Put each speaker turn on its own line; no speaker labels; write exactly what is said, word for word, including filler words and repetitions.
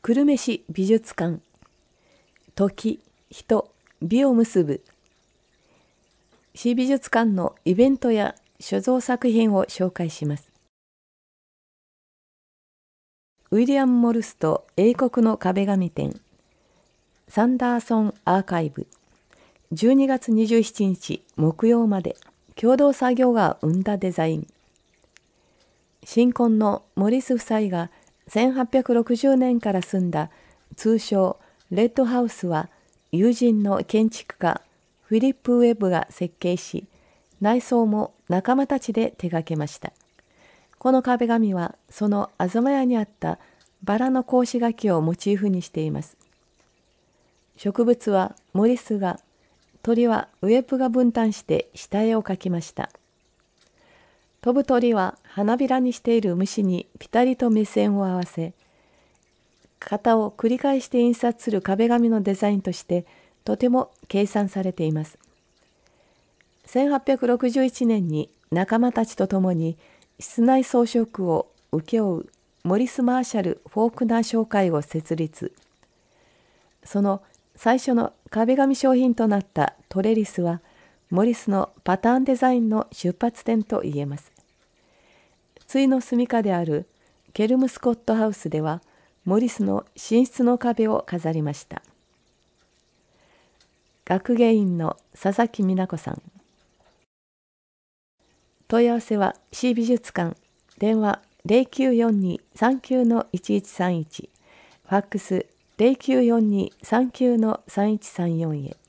久留米市美術館、時、人、美を結ぶ。市美術館のイベントや所蔵作品を紹介します。ウィリアム・モルスト英国の壁紙展、サンダーソンアーカイブ、じゅうにがつにじゅうしちにち木曜まで共同作業が生んだデザイン。新婚のモリス夫妻がせんはっぴゃくろくじゅうねんから住んだ通称レッドハウスは友人の建築家フィリップ・ウェブが設計し、内装も仲間たちで手掛けました。この壁紙はその東屋にあったバラの格子垣をモチーフにしています。植物はモリスが、鳥はウェブが分担して下絵を描きました。飛ぶ鳥は花びらにしている虫にぴたりと目線を合わせ、型を繰り返して印刷する壁紙のデザインとしてとても計算されています。せんはっぴゃくろくじゅういちねんに仲間たちと共に室内装飾を請け負うモリス・マーシャル・フォークナー商会を設立。その最初の壁紙商品となったトレリスはモリスのパターンデザインの出発点といえます。対の住処であるケルムスコットハウスではモリスの寝室の壁を飾りました。学芸員の佐々木美奈子さん。問い合わせは市美術館、電話 ゼロきゅうよんに さんきゅう の いちいちさんいち、ファックス ゼロきゅうよんに さんきゅう の さんいちさんよん へ。